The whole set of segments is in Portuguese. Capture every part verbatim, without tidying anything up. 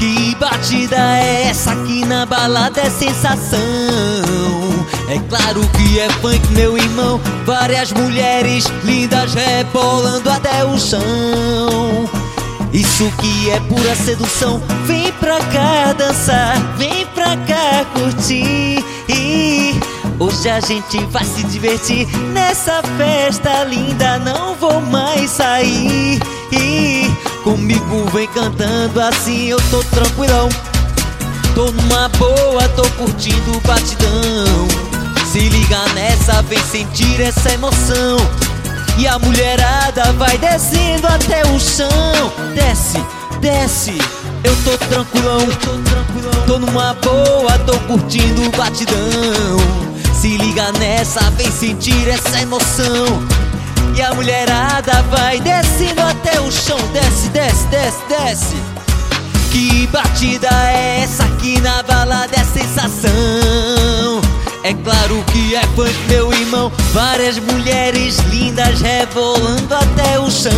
Que batida é essa aqui na balada? É sensação. É claro que é funk, meu irmão. Várias mulheres lindas rebolando até o chão. Isso que é pura sedução. Vem pra cá dançar, vem pra cá curtir. Hoje a gente vai se divertir nessa festa linda. Não vou mais sair. Comigo vem cantando assim, eu tô tranquilão. Tô numa boa, tô curtindo o batidão. Se liga nessa, vem sentir essa emoção. E a mulherada vai descendo até o chão. Desce, desce, eu tô tranquilão. Tô numa boa, tô curtindo o batidão. Se liga nessa, vem sentir essa emoção. E a mulherada vai descendo até o chão. Desce, desce, desce, desce. Que batida é essa aqui na balada? É sensação. É claro que é funk, meu irmão. Várias mulheres lindas rebolando até o chão.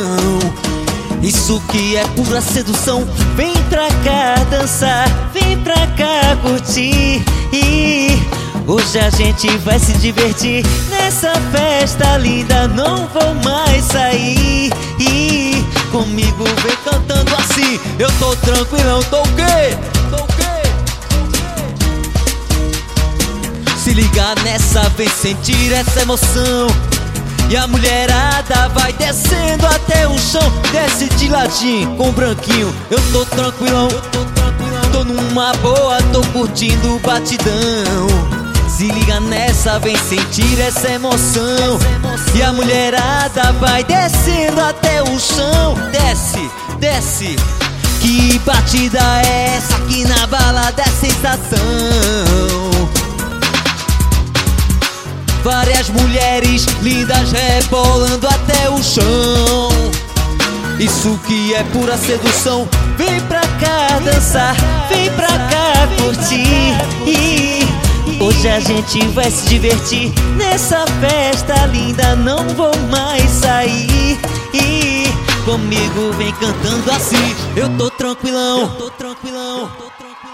Isso que é pura sedução. Vem pra cá dançar, vem pra cá curtir. Hoje a gente vai se divertir nessa festa linda. Não vou mais sair. Comigo vem cantando assim, eu tô tranquilão. Tô o quê? Tô o quê? Se liga nessa, vem sentir essa emoção. E a mulherada vai descendo até o chão. Desce de ladinho com branquinho, eu tô tranquilão. Tô numa boa, tô curtindo o batidão. Se liga nessa, vem sentir essa emoção. E a mulherada vai descendo até o chão. Desce, desce. Que batida é essa aqui na balada? É sensação. Várias mulheres lindas rebolando até o chão. Isso que é pura sedução. Vem pra cá dançar, vem pra cá curtir. Hoje a gente vai se divertir nessa festa linda. Não vou mais sair. Comigo vem cantando assim, eu tô tranquilão. Eu tô tranquilão.